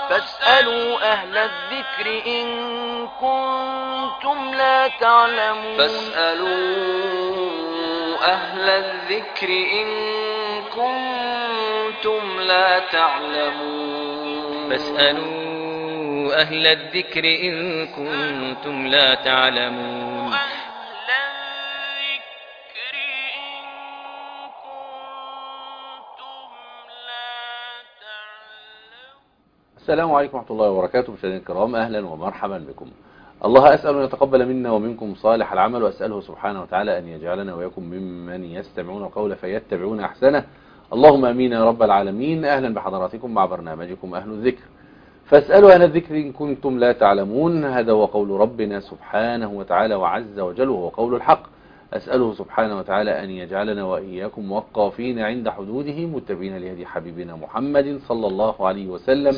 فاسألوا أهل الذكر إن كنتم لا تعلمون. أهل الذكر إن كنتم لا تعلمون. فاسألوا أهل الذكر إن كنتم لا تعلمون. السلام عليكم ورحمة الله وبركاته. مشاهدينا الكرام، أهلا ومرحبا بكم. الله أسأل أن يتقبل منا ومنكم صالح العمل، وأسأله سبحانه وتعالى أن يجعلنا وإياكم ممن يستمعون القول فيتبعون أحسنه. اللهم أمين يا رب العالمين. أهلا بحضراتكم مع برنامجكم أهل الذكر. فاسألوا أهل الذكر إن كنتم لا تعلمون. هذا هو قول ربنا سبحانه وتعالى وعز وجل، وهو قول الحق. أسأله سبحانه وتعالى أن يجعلنا وإياكم موقفين عند حدوده، متبعين لهدي حبيبنا محمد صلى الله عليه وسلم.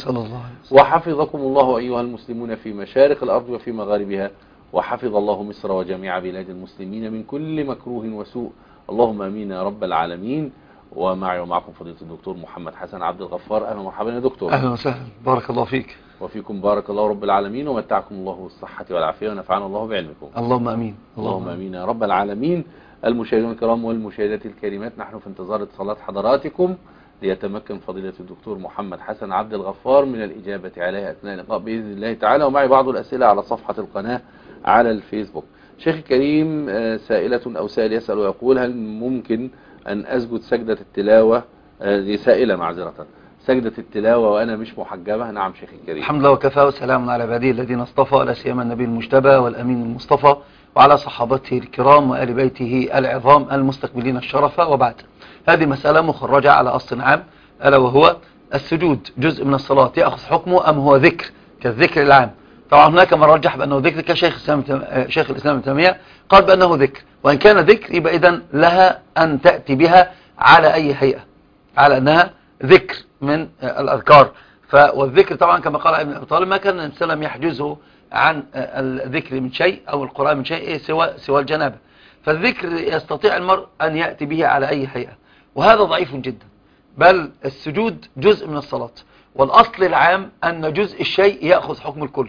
وحفظكم الله أيها المسلمون في مشارق الأرض وفي مغاربها، وحفظ الله مصر وجميع بلاد المسلمين من كل مكروه وسوء. اللهم آمين يا رب العالمين. ومعي ومعكم فضيلة الدكتور محمد حسن عبد الغفار. أهلا ومرحبا يا دكتور. أهلا وسهلا، بارك الله فيك. وفيكم بارك الله رب العالمين، ومتعكم الله بالصحة والعافية، ونفعنا الله بعلمكم. اللهم أمين. اللهم أمين يا رب العالمين. المشاهدين الكرام والمشاهدات الكريمات، نحن في انتظار اتصالات حضراتكم ليتمكن فضيلة الدكتور محمد حسن عبد الغفار من الإجابة عليها أثناء اللقاء بإذن الله تعالى. ومعي بعض الأسئلة على صفحة القناة على الفيسبوك. شيخ الكريم، سائلة أو سائل يسأل ويقول: هل ممكن أن أسجد سجدة التلاوة؟ دي سائلة معذرة، سجدة التلاوة وأنا مش محجبة؟ نعم شيخ الكريم. الحمد لله وكفى، وسلام على عباده الذين اصطفى، لا سيما النبي المجتبى والأمين المصطفى، وعلى صحابته الكرام وآل بيته العظام المستقبلين الشرف. وبعد، هذه مسألة مخرجة على أصل عام، ألا وهو السجود جزء من الصلاة يأخذ حكمه أم هو ذكر كالذكر العام؟ طبعا هناك من رجح بأنه ذكر كشيخ الإسلام ابن تيمية قال بأنه ذكر، وإن كان ذكر يبقى إذن لها أن تأتي بها على أي هيئة، على أنها ذكر من الأذكار. والذكر طبعا كما قال ابن أبي طالب: ما كان الإنسان يحجزه عن الذكر من شيء أو القرآن من شيء سوى الجنابة. فالذكر يستطيع المرء أن يأتي به على أي هيئة، وهذا ضعيف جدا. بل السجود جزء من الصلاة، والأصل العام أن جزء الشيء يأخذ حكم الكل.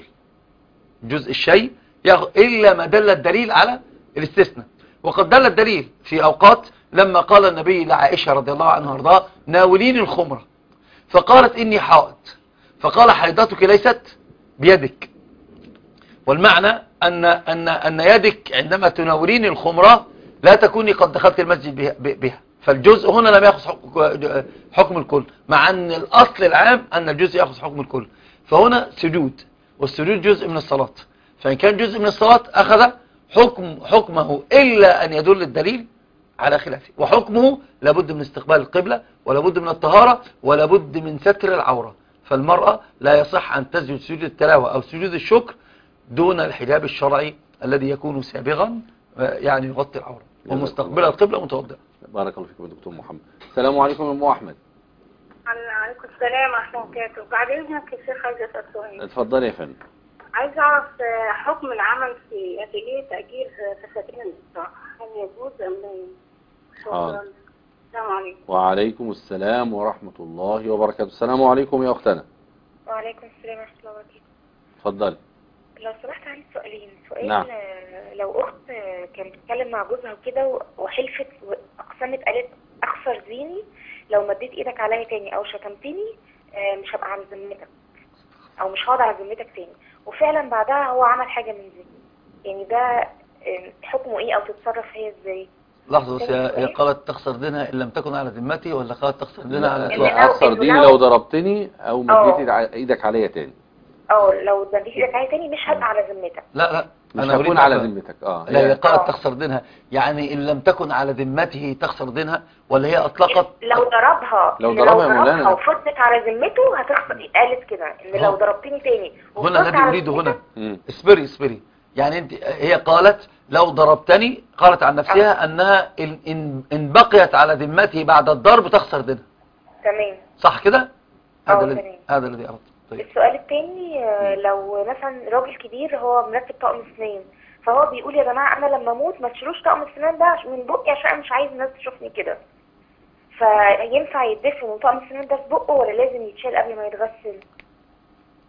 جزء الشيء يأخذ إلا ما دل الدليل على الاستثناء. وقد دل الدليل في أوقات لما قال النبي لعائشة رضي الله عنها وارضاها: ناوليني الخمرة، فقالت: إني حائض، فقال: حيضتك ليست بيدك. والمعنى أن يدك عندما تناولين الخمرة لا تكوني قد دخلت المسجد بها. فالجزء هنا لم يأخذ حكم الكل، مع أن الأصل العام أن الجزء يأخذ حكم الكل. فهنا سجود، والسجود جزء من الصلاة، فإن كان جزء من الصلاة أخذ حكمه إلا أن يدل الدليل على خلافه. وحكمه لابد من استقبال القبلة، ولابد من الطهارة، ولابد من ستر العورة. فالمرأة لا يصح أن تسجد سجود التلاوة أو سجود الشكر دون الحجاب الشرعي الذي يكون سابغا، يعني يغطي العورة، ومستقبل القبلة متوضئة. بارك الله فيكم يا دكتور محمد. السلام عليكم يا أم أحمد. عليكم السلام ورحمة الله وبركاته. بعد إذنك يا شيخ عايزة أسأل سؤال. اتفضلي يا فندم. عايز أعرف حكم العمل في أتيليه تأجير فساتين النساء، هل يجوز أم لا يجوز؟ السلام عليكم. وعليكم السلام ورحمة الله وبركاته. السلام عليكم يا أختنا. وعليكم السلام ورحمة الله وبركاته. اتفضلي. لو سمحت عندي سؤالين. سؤال: نعم. لو أخت كانت بتتكلم مع جوزها وكده وحلفت وأقسمت قالت: أخسر ديني لو مديت إيدك عليا تاني أو شتمتني، مش هبقى على ذمتك أو مش هقعد على ذمتك تاني. وفعلا بعدها هو عمل حاجة من دي، يعني ده حكمه إيه أو تتصرف هي إزاي؟ لحظة بس، هي قالت تخسر دينها إن لم تكن على ذمتي، ولا قالت تخسر دينها على أخسر ديني لو ضربتني أو مديت إيدك عليا تاني؟ لو مديت إيدك عليا تاني مش هبقى على ذمتك. لا مش هكون على ذمتك. لا، هي قالت تخسر دينها، يعني إن لم تكن على ذمته تخسر دينها، ولا هي أطلقت لو ضربها وفضلت على ذمته هتخسر؟ قالت كده إن لو ضربتني تاني هنا الذي أريده هنا. اسبري، يعني انت، هي قالت لو ضربتني، قالت عن نفسها أنها إن بقيت على ذمته بعد الضرب تخسر دينها. تمام، صح كده؟ هذا الذي أردت. طيب. السؤال الثاني: لو مثلا راجل كبير هو مركب طقم اسنان، فهو بيقول: يا جماعة أنا لما أموت ما تشيلوش طقم السنان ده من بقي عشان أنا مش عايز الناس تشوفني كده. فينفع يدفن طقم السنان ده في بقه ولا لازم يتشال قبل ما يتغسل؟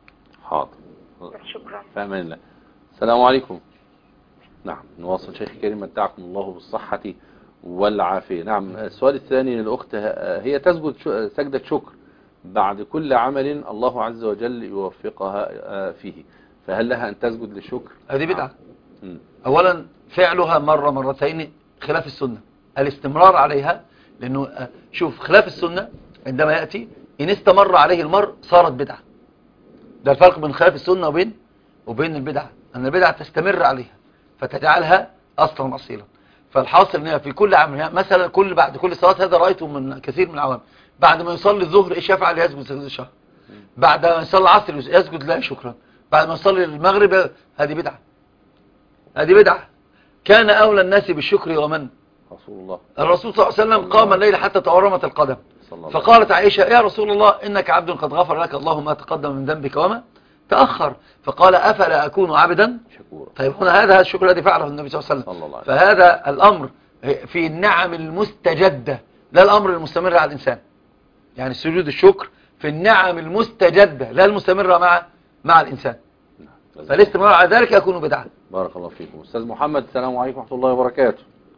شكرا. في امان الله. السلام عليكم. نعم نواصل شيخي الكريم، متعكم الله بالصحة والعافية. نعم السؤال الثاني للأخت، هي تسجد سجدة شكر بعد كل عمل الله عز وجل يوفقها فيه، فهل لها أن تسجد للشكر؟ هذه بدعة. أولا فعلها مرة مرتين خلاف السنة، الاستمرار عليها، لأنه شوف خلاف السنة عندما يأتي إن استمر عليه المرء صارت بدعة. ده الفرق بين خلاف السنة وبين البدعة، أن البدعة تستمر عليها فتجعلها أصلا أصيلا. فالحاصل أنها في كل عمل، يعني مثلا بعد كل صلاة، هذا رأيته من كثير من العوام، بعد ما يصلي الظهر إيش يفعل؟ يسجد سجود الشهر. بعد ما يصلي العصر يسجد لا شكرا. بعد ما يصلي المغرب، هذه بدعة، هذه بدعة. كان أولى الناس بالشكر ومن؟ رسول الله. الرسول صلى الله عليه وسلم قام الليل حتى تورمت القدم، فقالت عائشة يا رسول الله إنك عبد قد غفر لك الله ما تقدم من ذنبك وما تأخر، فقال أفلا أكون عبدا شكورا. طيب هنا هذا الشكر الذي فعله النبي صلى الله عليه وسلم. فهذا الأمر في النعم المستجدة، لا الأمر المستمر على الإنسان. يعني سجود الشكر في النعم المستجدة لا المستمرة مع الإنسان، فالاستمرار على ذلك يكون بدعة. بارك الله فيكم. أستاذ محمد السلام عليكم ورحمة الله وبركاته.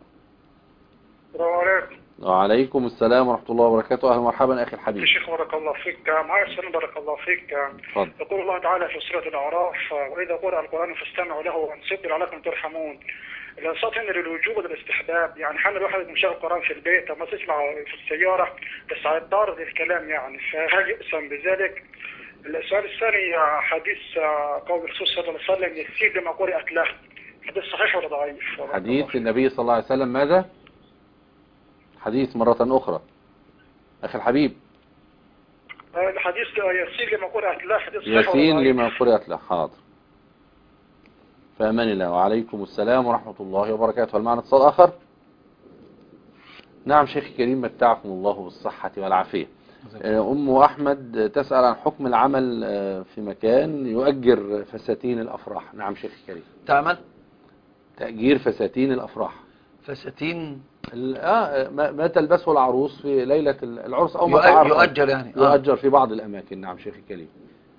السلام عليكم. وعليكم السلام ورحمة الله وبركاته. أهلا ومرحبا أخي الحبيب. الشيخ بارك الله فيك. معي السلام بارك الله فيك. فضل. يقول الله تعالى في سورة الأعراف وإذا قرأ القرآن فاستمعوا له وانصتوا لعلكم ترحمون. الانصات هنا للوجوب والاستحباب، يعني حنا الواحد مشغل القرآن في البيت أما تسمع في السيارة بس هيضطر الكلام يعني، فهل يقسم بذلك؟ السؤال الثاني حديث قول الرسول صلى الله عليه وسلم يسير لما قرأت له، حديث صحيح ولا ضعيف؟ حديث النبي صلى الله عليه وسلم ماذا؟ حديث مرة أخرى أخي الحبيب. الحديث يسير لما قرأت له، حديث صحيح يسين لما قرأت له. حاضر. فأمان الله. وعليكم السلام ورحمة الله وبركاته. هل معنا اتصال آخر؟ نعم شيخي الكريم متعكم الله بالصحة والعافية. أم أحمد تسأل عن حكم العمل في مكان يؤجر فساتين الأفراح. نعم شيخي الكريم. تعمل تأجير فساتين الأفراح. فساتين ما تلبسه العروس في ليلة العرس أو ما تعرف يؤجر يعني يؤجر في بعض الأماكن. نعم شيخي الكريم.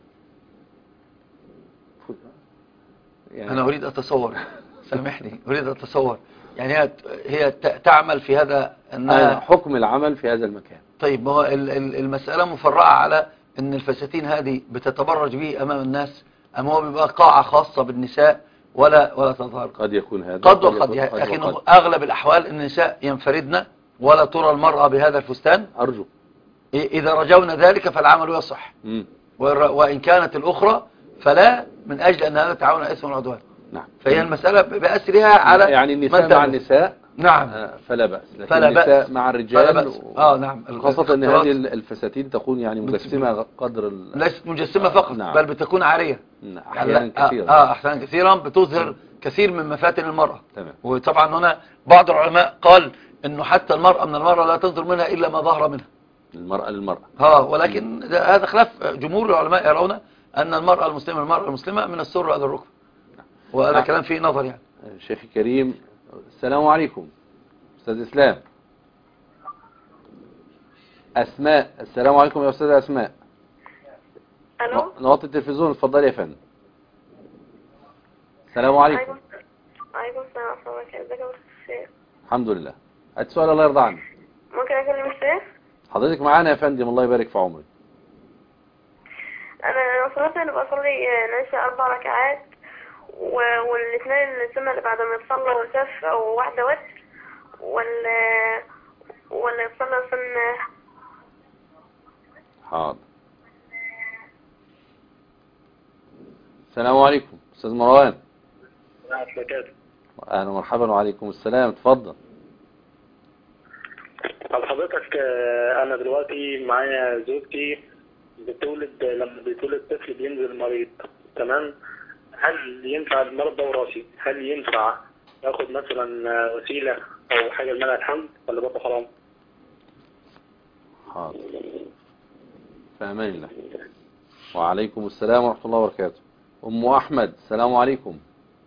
يعني أنا أريد أتصور سامحني، أريد أتصور يعني هي تعمل في هذا أنها حكم العمل في هذا المكان. طيب ما هو المسألة مفرعة على أن الفساتين هذه بتتبرج به أمام الناس، أم هو بيبقى قاعة خاصة بالنساء ولا تظهر؟ قد يكون هذا قد لكن أغلب الأحوال النساء ينفردن ولا ترى المرأة بهذا الفستان. أرجو إذا رجونا ذلك فالعمل يصح، وإن كانت الأخرى فلا، من أجل أن هذا تعاون إثم والعدوان. نعم. فهي المسألة بأسرها على يعني النساء مع النساء نعم فلا بأس، لكن النساء مع الرجال نعم، خاصة أن هذه الفساتين تكون يعني مجسمة قدر ليست مجسمة فقط نعم. بل بتكون عارية أحيانا كثيرا أحيانا كثيرا بتظهر كثير من مفاتن المرأة. تمام. وطبعا هنا بعض العلماء قال أنه حتى المرأة من المرأة لا تنظر منها إلا ما ظهر منها. المرأة للمرأة. ولكن هذا خلاف جمهور العلماء يرون أن المرأة المسلمة من السر هذا الركب، وهذا كلام فيه نظر يعني. شيخ كريم السلام عليكم. أستاذ إسلام. أسماء السلام عليكم يا أستاذة أسماء. ألو. نوطي التلفزيون اتفضلي يا فندم. السلام عليكم. عليكم السلام ورحمة الله وبركاته. ازيك يا شيخ؟ الحمد لله. السؤال الله يرضى عنك. ممكن أكلم الشيخ؟ حضرتك معانا يا فندم الله يبارك في عمرك. أنا صلاة اللي بصلي نعيشها 4 ركعات والاثنين السنة اللي بعد ما يتصلى وسف أو واحدة وتر ولا يتصلى سنة. حاضر. السلام عليكم أستاذ مروان. أهلا ومرحبا. وعليكم السلام. اتفضل. حضرتك أنا دلوقتي معايا زوجتي بتولد، لما بيتولد طفل بينزل مريض، تمام؟ هل ينفع المرض ده وراثي؟ هل ينفع ياخد مثلا وسيلة أو حاجة لمنع الحمل ولا برضه حرام؟ حاضر. في أمان الله. وعليكم السلام ورحمة الله وبركاته. أم أحمد السلام عليكم.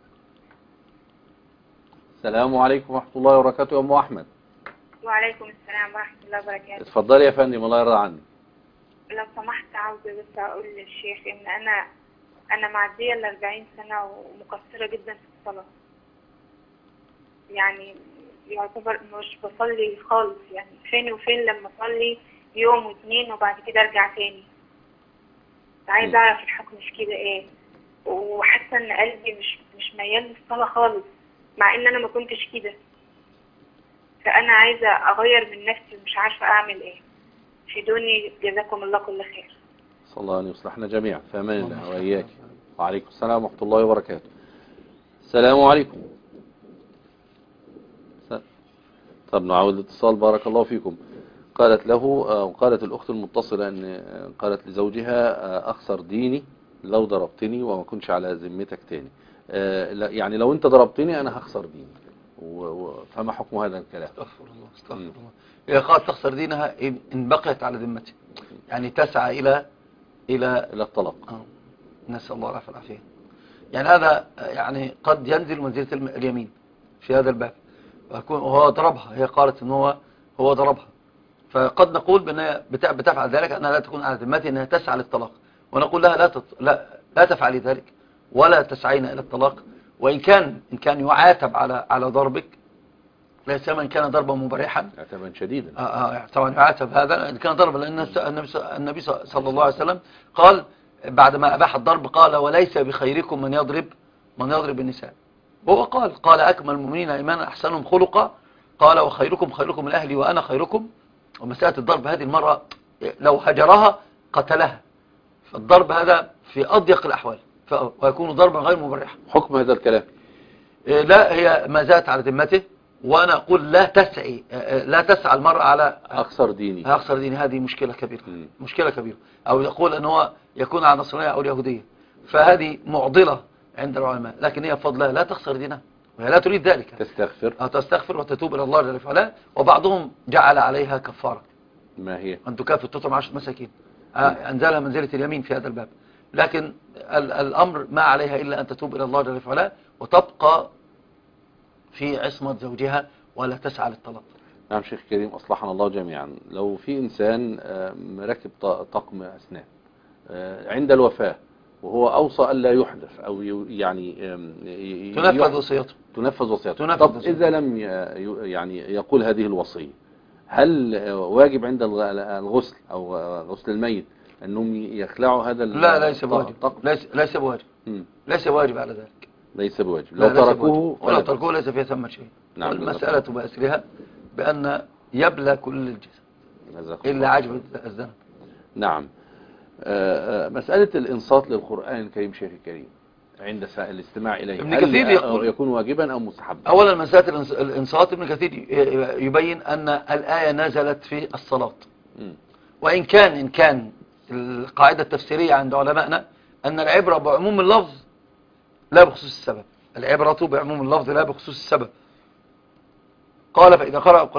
السلام عليكم ورحمة الله وبركاته يا أم أحمد. وعليكم السلام ورحمة الله وبركاته. اتفضلي يا فندم الله يرضى عنك. لو سمحت عاوزة بس أقول للشيخ إن أنا أنا معدية 40 سنة ومقصرة جدا في الصلاة، يعني يعتبر مش بصلي خالص، يعني فين وفين لما أصلي يوم واثنين وبعد كده أرجع تاني. عايزة أعرف الحكم مش كده إيه، وحاسة إن قلبي مش ميال للصلاة خالص مع إن أنا ما كنتش كده. فأنا عايزة أغير من نفسي ومش عارفة أعمل إيه. فيدوني جزاكم الله كل خير. صلى الله عليه وصلحنا جميعا. في أمان الله وإياك. وعليكم السلام ورحمة الله وبركاته. السلام عليكم. طب نعود الاتصال. بارك الله فيكم. قالت الأخت المتصلة أن قالت لزوجها أخسر ديني لو ضربتني وما كنتش على ذمتك تاني. يعني لو أنت ضربتني أنا هخسر ديني. فما حكم هذا الكلام؟ استغفر الله استغفر الله. هي قالت تخسر دينها إن بقيت على ذمته، يعني تسعى إلى الطلاق. نسأل الله العافية والعافية. يعني هذا يعني قد ينزل منزلة اليمين في هذا الباب، وهو ضربها. هي قالت إن هو ضربها، فقد نقول بأنها بتفعل ذلك أنها لا تكون على ذمته، أنها تسعى للطلاق، ونقول لها لا تفعلي ذلك ولا تسعين إلى الطلاق. وإن كان يعاتب على ضربك، لا سيما إن كان ضربا مبرحا، عتابا شديدا. طبعا يعاتب هذا إن كان ضربا، لأن النبي صلى الله عليه وسلم قال بعدما أباح الضرب قال وليس بخيركم من يضرب النساء. وهو قال أكمل المؤمنين إيمانا أحسنهم خلقا، قال وخيركم خيركم من أهلي وأنا خيركم. ومسألة الضرب هذه المرة لو هجرها قتلها، فالضرب هذا في أضيق الأحوال ويكون ضربا غير مبرحا. حكم هذا الكلام؟ لا، هي ما زالت على ذمته، وأنا أقول لا تسعى المرأة على أخسر ديني. هذه مشكلة كبيرة. مشكلة كبيرة. أو يقول أنه يكون على نصرانية أو اليهودية، فهذه معضلة عند العلماء. لكن هي بفضلها لا تخسر دينها، وهي لا تريد ذلك. تستغفر وتتوب إلى الله جل وعلا. وبعضهم جعل عليها كفارة. ما هي؟ أن تكافئ تطعم 10 مساكين. أنزلها منزلة اليمين في هذا الباب. لكن الأمر ما عليها إلا أن تتوب إلى الله جل وعلا وتبقى في عصمة زوجها ولا تسعى للطلاق. نعم شيخ كريم أصلحنا الله جميعا. لو في إنسان مركب طقم أسنان عند الوفاة وهو أوصى ألا يحدث أو يعني تنفذ وصيته. طب إذا لم يعني يقول هذه الوصية، هل واجب عند الغسل أو غسل الميت أنهم يخلعوا هذا لا، ليس بواجب. ليس بواجب على ذلك. ليس بواجب. لو تركوه ليس فيها ثم شيء. نعم. المسألة بأسرها بأن يبلى كل الجسد إلا عجب الذنب. نعم. مسألة الإنصات للقرآن الكريم شيخ الكريم عند الاستماع إليه، ابن كثير يكون واجبا أو مستحبا؟ أولا مسألة الإنصات ابن كثير يبين أن الآية نزلت في الصلاة، وإن كان القاعدة التفسيرية عند علمائنا أن العبرة بعموم اللفظ لا بخصوص السبب. العبرة بعموم اللفظ لا بخصوص السبب. قال فإذا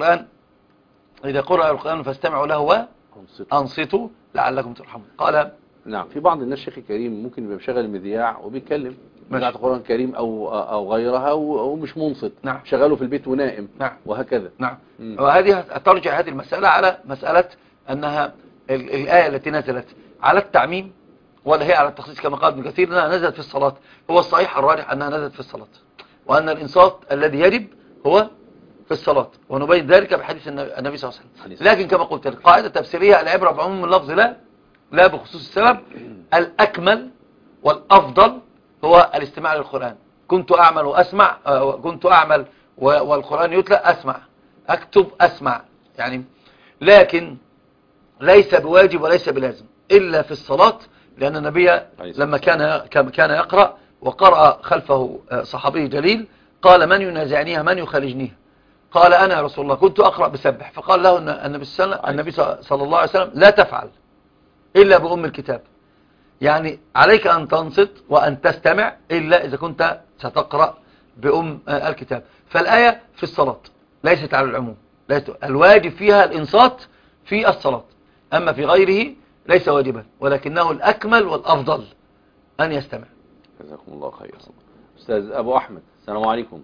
قرأ القرآن فاستمعوا له وأنصتوا لعلكم ترحمون. قال نعم. في بعض الناس شيخ الكريم ممكن يبقى مشغل المذياع وبيتكلم مذياع القرآن الكريم أو غيرها ومش منصت. نعم. شغله في البيت ونائم. نعم. وهكذا. نعم. وهذه ترجع هذه المسألة على مسألة أنها الآية التي نزلت على التعميم ولا هي على التخصيص كما قال ابن كثير أنها نزلت في الصلاة. هو الصحيح الراجح أنها نزلت في الصلاة، وأن الإنصات الذي يجب هو في الصلاة، ونبين ذلك بحديث النبي صلى الله عليه وسلم. لكن كما قلت القاعدة التفسيرية العبرة بعموم اللفظ لا بخصوص السبب. الأكمل والأفضل هو الاستماع للقرآن. كنت أعمل والقرآن يتلى أسمع، أكتب أسمع يعني. لكن ليس بواجب وليس بلازم إلا في الصلاة، لأن النبي لما كان يقرأ وقرأ خلفه صحابي جليل قال من ينازعنيها من يخالجنيها؟ قال أنا يا رسول الله كنت أقرأ بسبح. فقال له النبي صلى الله عليه وسلم لا تفعل إلا بأم الكتاب، يعني عليك أن تنصت وأن تستمع إلا إذا كنت ستقرأ بأم الكتاب. فالآية في الصلاة ليست على العموم، الواجب فيها الإنصات في الصلاة، أما في غيره ليس واجبا، ولكنه الأكمل والأفضل أن يستمع. جزاكم الله خير. أستاذ أبو أحمد السلام عليكم.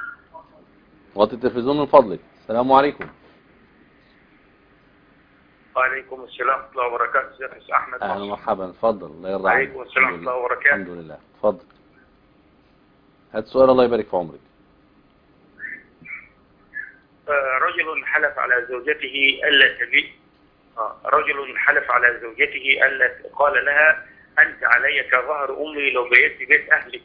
وطي التلفزيون من فضلك. السلام عليكم. وعليكم السلام ورحمة الله وبركاته. شيخ أحمد. اهلا ومرحبا، اتفضل الله يرضى عنك. عليكم السلام ورحمة الله وبركاته. الحمد لله، اتفضل. هات سؤال الله يبارك في عمرك. رجل حلف على زوجته ألا تبيت. رجل حلف على زوجته ألا، قال لها أنت علي كظهر أمي لو بيت في بيت أهلك.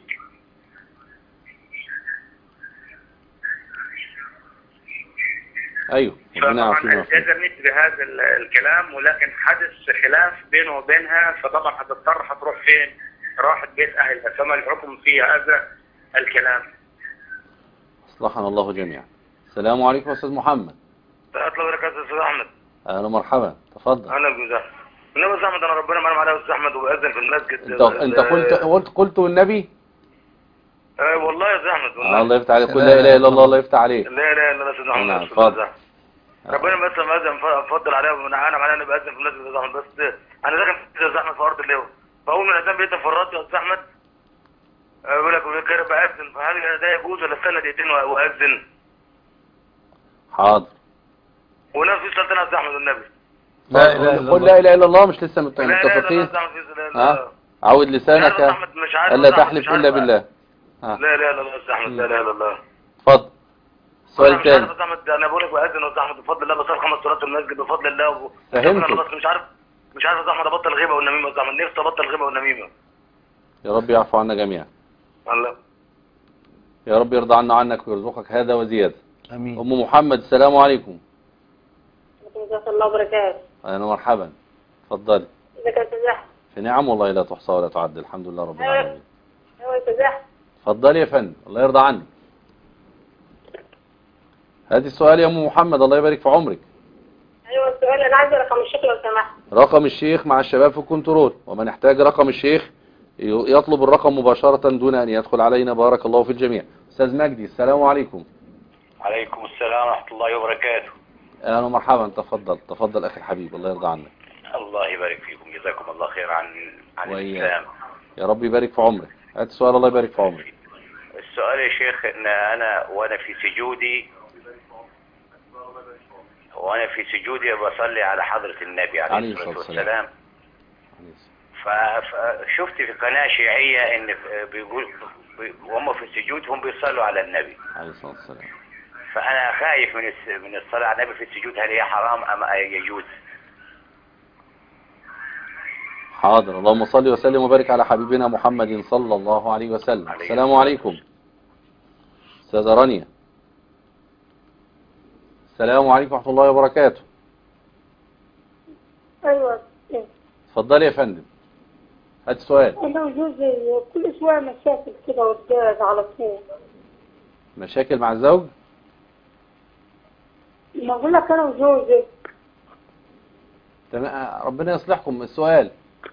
ايوه فطبعا التزمت بهذا الكلام، ولكن حدث خلاف بينه وبينها، فطبعا هتضطر هتروح فين؟ راحت بيت أهلها، فما الحكم في هذا الكلام؟ اصلحنا الله جميعا. السلام عليكم يا استاذ محمد. الله وبركاته يا استاذ احمد. اهلا ومرحبا، تفضل. اهلا بك. النبي استاذ احمد، انا ربنا منعم عليا استاذ احمد وبأذن في المسجد. انت قلت والنبي؟ والله يا استاذ احمد والله. الله يفتح عليك، قل لا اله الا الله، الله يفتح عليك. لا اله الا الله يا استاذ احمد. نعم اتفضل. ربنا بس مأذن فضل عليا ومنعم عليا اني بأذن في المسجد يا استاذ احمد، بس انا داخل في استاذ احمد في ارض اللواء، فاول من اذان بيتنا في الراديو يا استاذ احمد بيقول لك بأذن، فهل ده يجوز ولا استنى دقيقتين واذن؟ حاضر. ونفس سلطنة يا استاذ احمد والنبي. قل لا اله الا الله، مش لسه متفقين؟ عود لسانك الا تحلف الا بالله. لا اله الا الله يا استاذ احمد، لا اله الا الله. اتفضل. السؤال الثاني. انا بقول لك بأذن يا استاذ احمد بفضل الله، بصلي 5 صلوات في المسجد بفضل الله. فهمت. بس مش عارف يا استاذ احمد ابطل الغيبه والنميمه يا استاذ احمد، نفسي ابطل الغيبه والنميمه. يا رب يعفو عنا جميعا. الله. يا رب يرضى عنا عنك ويرزقك هذا وزياده. امين. ام محمد، السلام عليكم. جزاك الله وبركاته. اهلا ومرحبا، اتفضلي. ازيك يا استاذ احمد؟ في نعم والله لا تحصى ولا تعد، الحمد لله رب العالمين. ايوه يا استاذ احمد. اتفضلي يا فندم، الله يرضى عنك. هاتي السؤال يا ام محمد، الله يبارك في عمرك. ايوه السؤال، انا عايزه رقم الشيخ لو سمحت. رقم الشيخ مع الشباب في الكنترول، ومن يحتاج رقم الشيخ يطلب الرقم مباشرة دون أن يدخل علينا. بارك الله في الجميع. أستاذ مجدي، السلام عليكم. عليكم السلام ورحمة الله وبركاته. أهلا ومرحبا، تفضل أخي الحبيب، الله يرضى عنك. الله يبارك فيكم، جزاكم الله خير عن الإسلام. يا رب يبارك في عمرك. هات السؤال، الله يبارك في عمرك. السؤال يا شيخ، إن وأنا في سجودي بصلي على حضرة النبي عليه الصلاة والسلام. فشفت في قناة شيعية إن بيقول وهم في السجود هم بيصلوا على النبي عليه الصلاة والسلام. فأنا خايف من الصلاة على النبي في السجود، هل هي حرام أم يجوز؟ حاضر. اللهم صل وسلم وبارك على حبيبنا محمد صلى الله عليه وسلم. السلام عليكم. أستاذة رانيا، السلام عليكم ورحمة الله وبركاته. ايوه اتفضلي يا فندم، هات السؤال. انا وجوزي كل شويه مشاكل كده والجواز على طول. مشاكل مع الزوج؟ ما اقول لك انا وجوزي. تمام، ربنا يصلحكم. السؤال.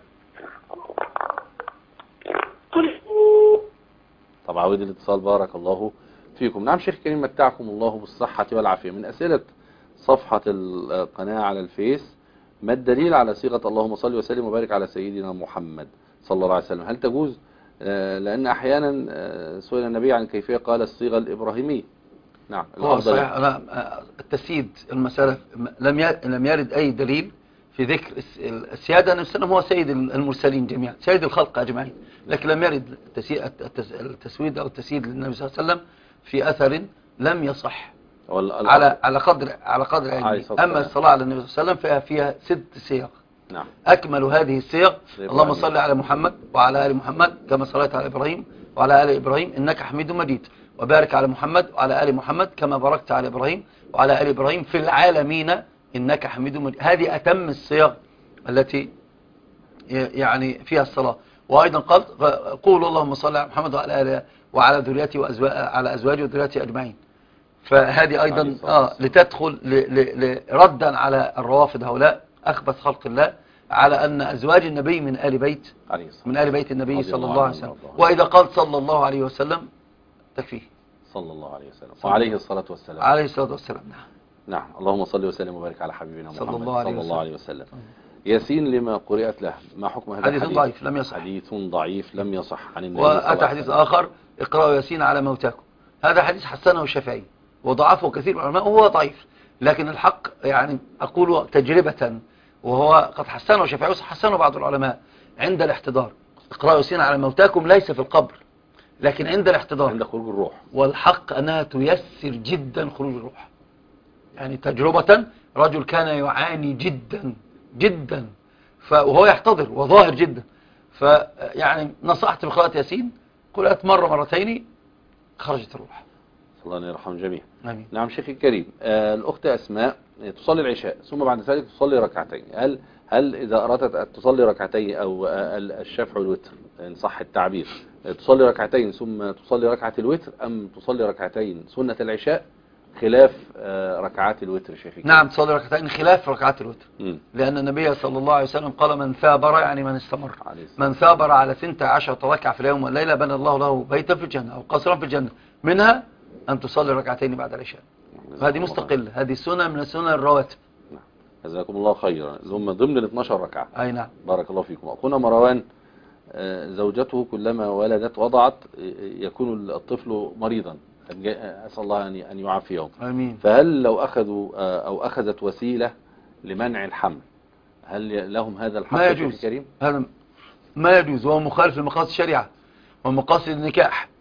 طب عود الاتصال، بارك الله فيكم. نعم شيخ كريم، متعكم الله بالصحة والعافية. من أسئلة صفحة القناة على الفيس: ما الدليل على صيغة اللهم صل وسلم وبارك على سيدنا محمد صلى الله عليه وسلم؟ هل تجوز؟ لأن أحيانا سئل النبي عن كيفية قال الصيغة الإبراهيمية. نعم هو صحيح. التسييد المسألة لم يرد أي دليل في ذكر السيادة. النبي صلى الله عليه وسلم هو سيد المرسلين جميعا، سيد الخلق أجمعين، لكن لم يرد التسويد أو التسييد للنبي صلى الله عليه وسلم في أثر لم يصح على قدر علمي. أما الصلاة على النبي صلى الله عليه وسلم فيها 6 صيغ. نعم. أكمل هذه الصيغ: اللهم صل على محمد وعلى آل محمد كما صليت على إبراهيم وعلى آل إبراهيم إنك حميد مجيد، وبارك على محمد وعلى آل محمد كما باركت على إبراهيم وعلى آل إبراهيم في العالمين إنك حميد مجيد. هذه أتم الصيغ التي يعني فيها الصلاة. وأيضا قال: قولوا اللهم صل على محمد وعلى آله وعلى ذريته وعلى أزواجه وذريته أجمعين. فهذه أيضا لتدخل ردا على الروافض هؤلاء أخبث خلق الله، على أن أزواج النبي من آل بيت النبي صلى الله عليه وسلم. وإذا قال صلى الله عليه وسلم تكفيه صلى الله عليه وسلم وعليه الصلاة والسلام. عليه الصلاة والسلام. نعم. اللهم صل وسلم وبارك على حبيبنا محمد صلى الله عليه وسلم. ياسين لما قرأت له، ما حكم هذا الحديث؟ حديث ضعيف لم يصح. حديث ضعيف لم يصح عن النبي صلى الله عليه وسلم. وأتى حديث آخر: اقرأوا ياسين على موتاكم. هذا حديث حسنه الشافعي وضعفه كثير من العلماء وهو ضعيف، لكن الحق يعني أقول تجربة وهو قد حسنه وشافعي حسنه بعض العلماء عند الاحتضار. اقرأوا ياسين على موتاكم ليس في القبر لكن عند الاحتضار، عند خروج الروح. والحق أنها تيسر جدا خروج الروح. يعني تجربة، رجل كان يعاني جدا جدا وهو يحتضر وظاهر جدا، فيعني نصحت بقراءة ياسين، قرأت مرة مرتين خرجت الروح. الله أن يرحم الجميع. آمين. نعم شيخي الكريم، الأخت أسماء تصلي العشاء ثم بعد ذلك تصلي ركعتين، هل إذا أردت أن تصلي ركعتين أو الشفع والوتر إن صح التعبير، تصلي ركعتين ثم تصلي ركعة الوتر أم تصلي ركعتين سنة العشاء خلاف ركعات الوتر شيخي؟ نعم تصلي ركعتين خلاف ركعات الوتر. لأن النبي صلى الله عليه وسلم قال من ثابر يعني من استمر، من ثابر على 12 ركعة في اليوم والليلة بنى الله له بيتا في الجنة أو قصرا في الجنة، منها أن تصلي ركعتين بعد العشاء. هذه مستقلة، هذه سنة من السنن الرواتب. جزاكم الله خيرا، اللي هم ضمن ال 12 ركعة. أي نعم. بارك الله فيكم. أخونا مروان زوجته كلما ولدت وضعت يكون الطفل مريضا، أسأل الله أن يعافيهم. آمين. فهل لو أخذوا أو أخذت وسيلة لمنع الحمل هل لهم هذا الحق؟ ما يجوز الكريم؟ هذا ما يجوز، وهو مخالف لمقاصد الشريعة ومقاصد النكاح.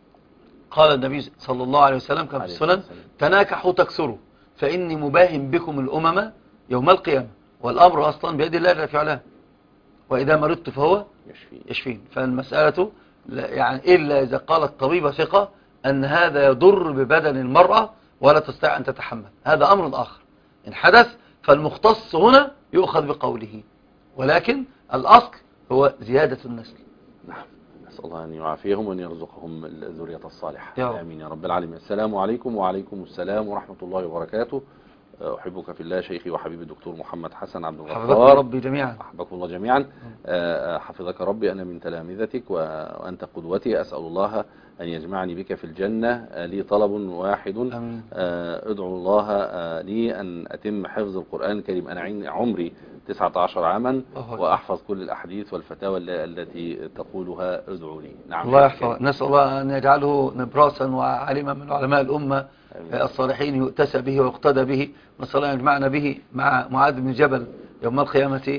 قال النبي صلى الله عليه وسلم كما في السنن تناكحوا تكسروا فإني مباهم بكم الأمم يوم القيامة، والأمر أصلا بيد الله جل وعلا، وإذا مرضت فهو يشفين. فالمسألة يعني إلا إذا قالت طبيبة ثقة أن هذا يضر ببدن المرأة ولا تستطيع أن تتحمل، هذا أمر آخر. إن حدث فالمختص هنا يؤخذ بقوله، ولكن الأصل هو زيادة النسل. نعم، نسأل الله أن يعافيهم وأن يرزقهم الذرية الصالحة. آمين يا رب العالمين. السلام عليكم. وعليكم السلام ورحمة الله وبركاته. أحبك في الله شيخي وحبيبي الدكتور محمد حسن عبد الغفار. حفظك ربي جميعا. أحبكم الله جميعا. حفظك ربي. أنا من تلامذتك وأنت قدوتي. أسأل الله أن يجمعني بك في الجنة. لي طلب واحد. أدعو الله لي أن أتم حفظ القرآن الكريم. أنا عمري 19 عاما وأحفظ كل الأحاديث والفتاوى التي تقولها. ادعوا لي. نعم الله يحفظ. نسأل الله أن يجعله نبراسا وعالما من علماء الأمة الصالحين يؤتسى به ويقتدى به. نسأل الله أن يجمعنا به مع معاذ بن جبل يوم القيامة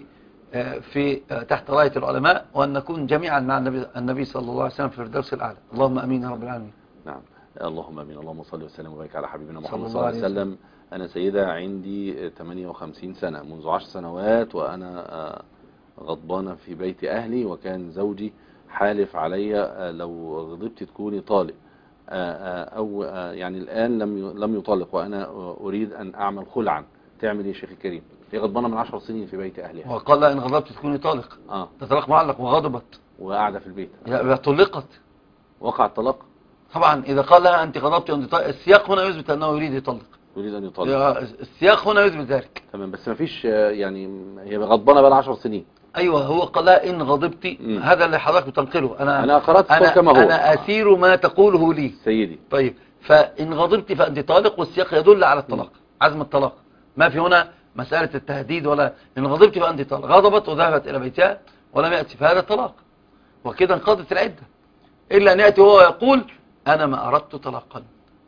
في تحت راية العلماء، وأن نكون جميعا مع النبي صلى الله عليه وسلم في الفردوس الأعلى. اللهم أمين يا رب العالمين. نعم اللهم أمين. اللهم صل وسلم وبارك على حبيبنا محمد صلى الله عليه وسلم. أنا سيدة عندي 58 سنة، منذ 10 سنوات وأنا غضبانة في بيت أهلي، وكان زوجي حالف علي لو غضبت تكوني طالق، أو يعني الآن لم يطلق وأنا أريد أن أعمل خلعا. تعمل إيه شيخ الكريم؟ هي غضبانة من 10 سنين في بيت أهلها. وقال إن غضبت تكوني طالق. تطلق معلق وغضبت وقاعدة في البيت. طلقت. وقع الطلاق. طبعا إذا قال لها أنت غضبت وأنت طالق، السياق هنا يثبت أنه يريد يطلق. يريد أن يطلق. السياق هنا يثبت ذلك. تمام، بس ما فيش يعني هي غضبانة بقى 10 سنين. أيوة، هو قال لها إن غضبتي. هذا اللي حضرتك بتنقله. أنا قرأت كما هو. أنا أسير ما تقوله لي سيدي. طيب، فإن غضبتي فأنت طالق، والسياق يدل على الطلاق، عزم الطلاق. ما في هنا مسألة التهديد ولا إن غضبتي فأنت طالق. غضبت وذهبت إلى بيتها ولم يأتي، فهذا طلاق، وكده انقضت العدة، إلا أن يأتي هو يقول أنا ما أردت طلاقا.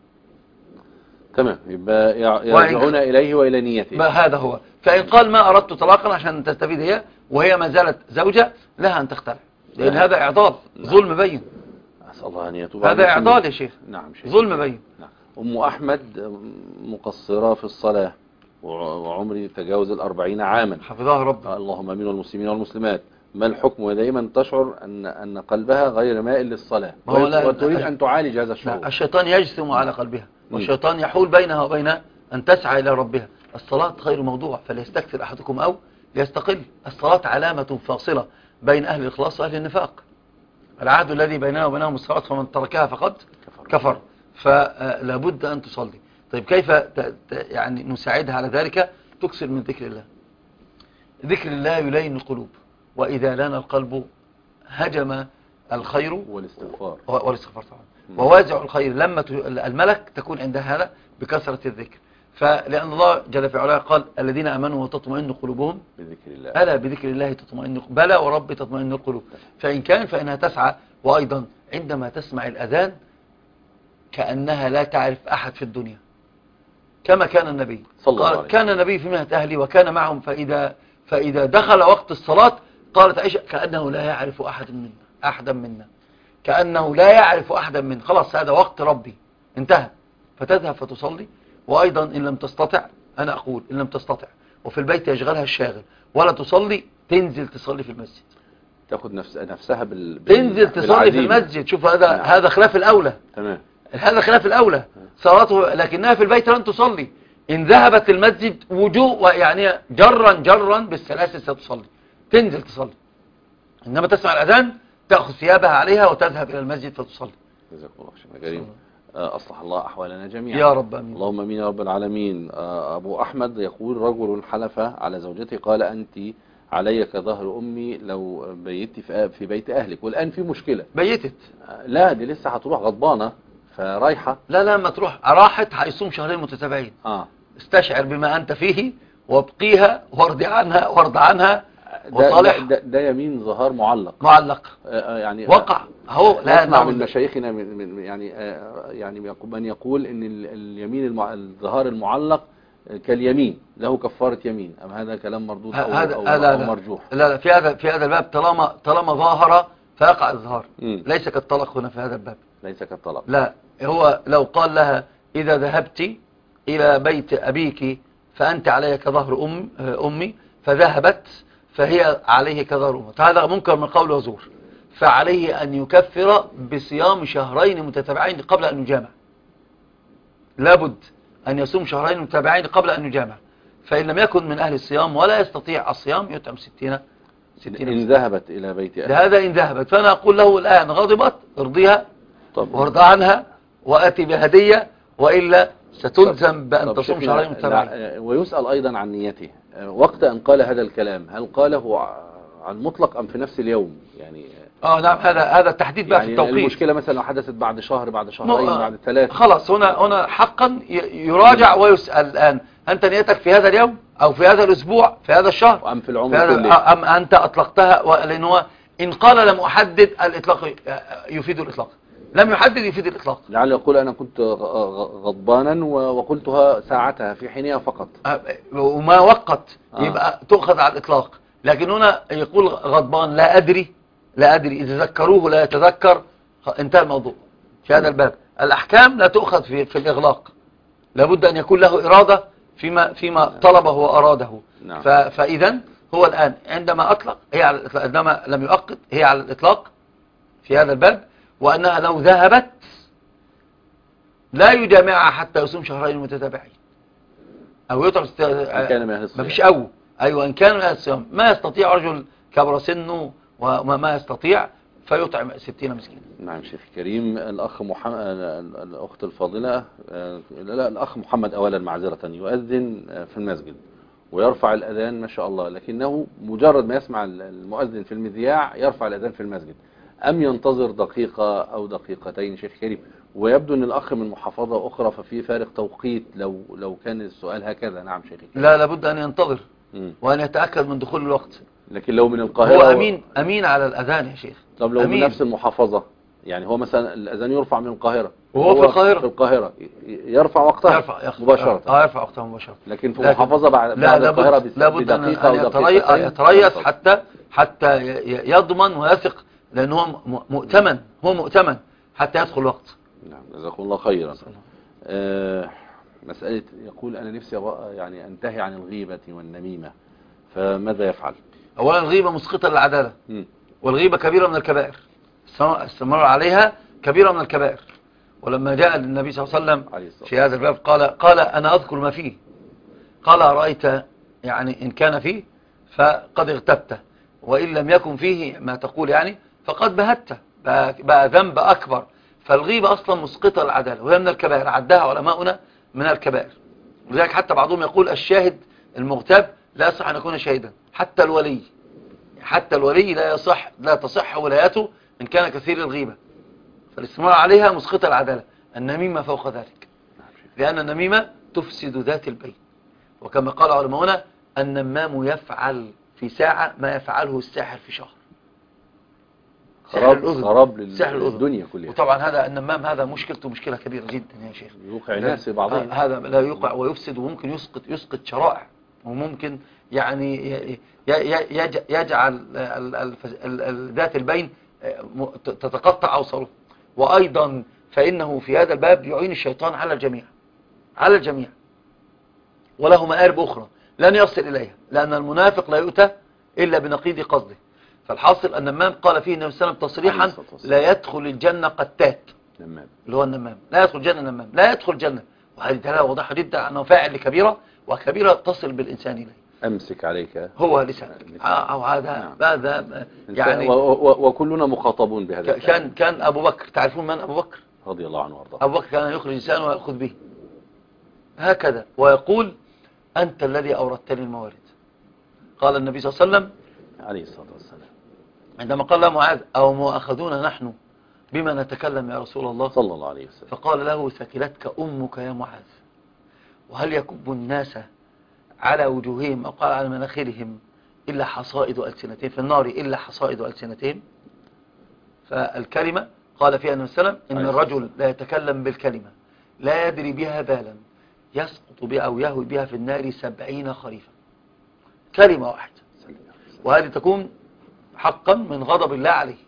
تمام، يبقى يرجعون إليه وإلى نيته. هذا هو. فإن قال ما أردت طلاقا عشان تستفيد هي وهي ما زالت زوجة، لها أن تختلع، لأن هذا إعضال. ظلم بين. أسأل الله أن يتوب. هذا إعضال يا شيخ. نعم شيخ. ظلم بين. نعم. أم أحمد مقصرة في الصلاة وعمري تجاوز 40 عاما. حفظها رب. اللهم امين. والمسلمين والمسلمات. ما الحكم ودائما تشعر أن قلبها غير مائل للصلاة وتريد أن تعالج هذا الشعور؟ الشيطان يجثم على قلبها، والشيطان يحول بينها وبين أن تسعى إلى ربها. الصلاة خير موضوع، فليستكثر أحدكم أو ليستقل. الصلاة علامة فاصلة بين أهل الإخلاص وأهل النفاق. العهد الذي بيننا وبينهم الصلاة، فمن تركها فقد كفر. فلا بد أن تصلي. طيب كيف يعني نساعدها على ذلك؟ تكثر من ذكر الله. ذكر الله يلين القلوب، وإذا لان القلب هجم الخير والاستغفار طبعا. ووازع الخير لما الملك تكون عند هذا بكثرة الذكر. فلأن الله جل في علاه قال الذين آمنوا وتطمئن قلوبهم بذكر الله. ألا بذكر الله تطمئن، بلى ورب تطمئن القلوب. فإن كان فإنها تسعى. وأيضا عندما تسمع الأذان كأنها لا تعرف أحد في الدنيا، كما كان النبي. قال كان النبي في مهنة أهلي وكان معهم فإذا دخل وقت الصلاة قالت عائشة كأنه لا يعرف أحدا منا كأنه لا يعرف أحدا منا، خلاص هذا وقت ربي انتهى. فتذهب فتصلي. وأيضا إن لم تستطع، أنا أقول إن لم تستطع وفي البيت يشغلها الشاغل ولا تصلي، تنزل تصلي في المسجد، تاخد نفسها تنزل تصلي في المسجد. شوف هذا نعم. هذا خلاف الأولى، تمام، هذا خلاف الأولى صلاته، لكنها في البيت لن تصلي. إن ذهبت المسجد وجوء يعني جرا بالسلاسل ستصلي، تنزل تصلي. إنما تسمع الأذان تأخذ ثيابها عليها وتذهب إلى المسجد فتصلي. جزاكم الله خيرا كريم. أصلح الله أحوالنا جميعا يا رب أمين. اللهم أمين يا رب العالمين. أبو أحمد يقول رجل حلف على زوجته قال أنت علي كظهر أمي لو بيت في بيت أهلك، والآن في مشكلة. بيتت؟ لا دي لسه هتروح غضبانة فرايحة. لا ما تروح، راحت هيصوم شهرين متتابعين. استشعر بما أنت فيه وابقيها وارض عنها وصالح. ده يمين ظهار معلق يعني وقع اهو. لا نسمع من مشايخنا يعني من يقول ان اليمين الظهار المعلق كاليمين له كفارة يمين. أم هذا كلام مردود أو مرجوح؟ لا في هذا الباب طالما ظاهر فيقع الظهار. ليس كالطلاق هنا في هذا الباب، ليس كالطلاق. لا، هو لو قال لها إذا ذهبت إلى بيت أبيك فأنت علي كظهر أمي، فذهبت فهي عليه كظهر أمه، هذا منكر من قول وزور، فعليه أن يكفر بصيام شهرين متتابعين قبل أن يجامع. لابد أن يصوم شهرين متتابعين قبل أن يجامع. فإن لم يكن من أهل الصيام ولا يستطيع الصيام يطعم 60 إن ذهبت إلى بيت أهل. هذا إن ذهبت. فأنا أقول له الآن غضبت ارضيها وارضى عنها وأتي بهدية، وإلا ستلزم بأن تصوم شهرين متتابعين. ويسأل أيضا عن نيته وقت أن قال هذا الكلام، هل قاله عن مطلق أم في نفس اليوم؟ يعني نعم، هذا التحديد بقى في التوقيت. المشكلة مثلا لو حدثت بعد شهر، بعد شهرين، بعد 3، خلاص هنا حقا يراجع ويسأل الآن أنت نيتك في هذا اليوم أو في هذا الأسبوع في هذا الشهر أم في العمر كله، أم أنت أطلقتها؟ لأنه إن قال لم أحدد الإطلاق يفيد الإطلاق، لم يحدد يفيد الإطلاق. لعل يقول أنا كنت غضبانا وقلتها ساعتها في حينها فقط وما وقت يبقى تؤخذ على الإطلاق. لكن هنا يقول غضبان لا أدري إذا ذكروه لا يتذكر، انتهى الموضوع. في هذا الباب الأحكام لا تؤخذ في الإغلاق، لابد أن يكون له إرادة فيما طلبه وأراده. نعم. فإذا هو الآن عندما أطلق هي على الإطلاق، عندما لم يؤقت هي على الإطلاق في هذا الباب، وأنها لو ذهبت لا يجامعها حتى يصوم شهرين متتابعين أو يطعم ما فيش أيوة إن كان من أهل الصيام. ما يستطيع رجل كبر سنه وما يستطيع فيطعم 60 مسكين. نعم شيخ كريم. الأخ محمد، الأخت الفاضلة، لا الأخ محمد أولا معذرة، يؤذن في المسجد ويرفع الأذان ما شاء الله، لكنه مجرد ما يسمع المؤذن في المذياع يرفع الأذان في المسجد، أم ينتظر دقيقة أو دقيقتين شيخ كريم؟ ويبدو أن الأخ من محافظة أخرى ففي فارق توقيت لو كان السؤال هكذا. نعم شيخ كريم. لا، لابد أن ينتظر وأن يتأكد من دخول الوقت. لكن لو من القاهرة هو أمين على الأذان يا شيخ. طب لو من نفس المحافظة، يعني هو مثلا الأذان يرفع من القاهرة وهو في القاهرة يرفع وقتها مباشرة. يرفع وقتها مباشرة. لكن في محافظة بعد القاهرة لابد أن يتريث حتى يضمن ويثق، لأنه هو مؤتمن حتى يدخل الوقت. نعم جزاكم الله خيرا. مسألة يقول أنا نفسي يعني أنتهي عن الغيبة والنميمة، فماذا يفعل؟ أولا الغيبة مسقطة للعدالة، والغيبة كبيرة من الكبائر، استمر عليها كبيرة من الكبائر. ولما جاء النبي صلى الله عليه وسلم في هذا الباب قال أنا أذكر ما فيه، قال أرأيت يعني إن كان فيه فقد اغتبته، وإن لم يكن فيه ما تقول يعني فقد بهته، بقى ذنب أكبر. فالغيبة أصلا مسقطة للعدالة وهي من الكبائر، عدها علماؤنا من الكبائر. ولذلك حتى بعضهم يقول الشاهد المغتاب لا يصح أن يكون شاهدا، حتى الولي لا تصح ولايته إن كان كثير الغيبة. فالاستمرار عليها مسقطة العدالة. النميمة فوق ذلك، لأن النميمة تفسد ذات البين، وكما قال علماؤنا النمام يفعل في ساعة ما يفعله الساحر في شهر. خراب للدنيا كلها. وطبعا هذا النمام هذا مشكلته مشكلة كبيرة جدا يا شيخ، يوقع الناس في بعضهم. هذا لا يوقع ويفسد، وممكن يسقط شرائع، وممكن يعني يجعل ذات البين تتقطع أوصاله. وأيضا فإنه في هذا الباب يعين الشيطان على الجميع، على الجميع، وله مآرب أخرى لن يصل إليها، لأن المنافق لا يؤتى إلا بنقيض قصده. فالحاصل أن النمام قال فيه النبي صلى الله عليه وسلم تصريحا لا يدخل الجنة قتات، اللي هو النمام، لا يدخل الجنة النمام، لا يدخل الجنة. وهذه دلالة واضحة جدا أنه فاعل لكبيرة، وكبيرة تصل بالإنسان إليه. أمسك عليك هو لسانك. أو هذا يعني وكلنا مخاطبون بهذا. كان أبو بكر، تعرفون من أبو بكر رضي الله عنه وارضاه؟ أبو بكر كان يخرج لسانه ويأخذ به هكذا ويقول أنت الذي أوردتني الموارد. قال النبي صلى الله عليه وسلم عليه الصلاة والسلام عندما قال له معاذ أو ما أخذونا نحن بما نتكلم يا رسول الله صلى الله عليه وسلم، فقال له ثكلتك أمك يا معاذ، وهل يكب الناس على وجوههم أو قال على مناخرهم إلا حصائد ألسنتهم في النار إلا حصائد ألسنتهم. فالكلمة قال فيها النبي صلى الله عليه وسلم إن الرجل لا يتكلم بالكلمة لا يدري بها بالا يسقط بها أو يهوي بها في النار 70 خريفا. كلمة واحدة، وهذه تكون حقا من غضب الله عليه،